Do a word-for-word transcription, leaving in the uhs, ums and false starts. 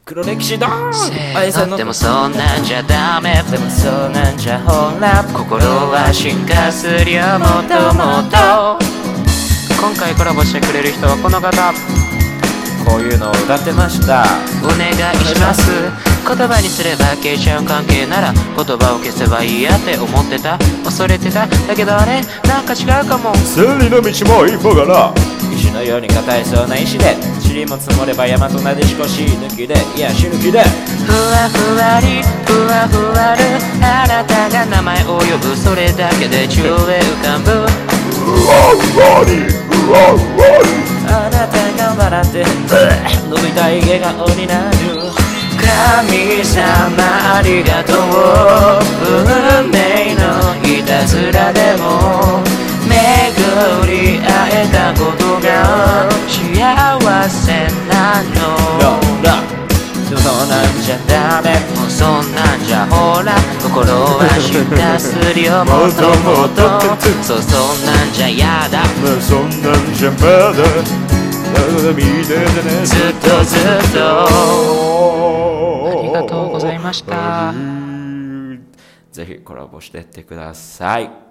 黒歴史だせーのでもそんなんじゃダメ、 でもそうなんじゃほら心は進化するよもっともっと。今回コラボしてくれる人はこの方。 こういうのを歌ってました。 お願いします。言葉にすれば消えちゃう関係なら言葉を消せばいいやって思ってた、恐れてた。だけどあれなんか違うかも。 千里の道も一歩がな、石のように硬いそうな石で、塵も積もれば山となでしこし抜きで、いや死ぬ気で、 ふわふわりふわふわるあなたが名前を呼ぶ、それだけで宙へ浮かぶ。 うわうわりうわうわり、あなたが笑って伸びたい笑顔になる。神様ありがとう、運命のいたずらでも巡り会えたことが幸せなの。でもそうなんじゃダメ、 もうそんなんじゃほら心は進化するよもっともっと。そうそんなんじゃやだ、 まあそんなんじゃまだまだ見ててね、 ずっとずっと。ありがとうございました。 ぜひコラボしてってください。